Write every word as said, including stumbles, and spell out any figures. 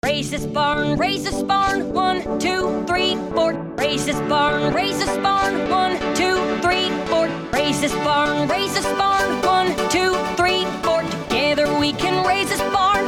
Raise this barn, raise this barn, one, two, three, four. Raise this barn, raise this barn, one, two, three, four. Raise this barn, raise this barn, one, two, three, four. Together we can raise this barn.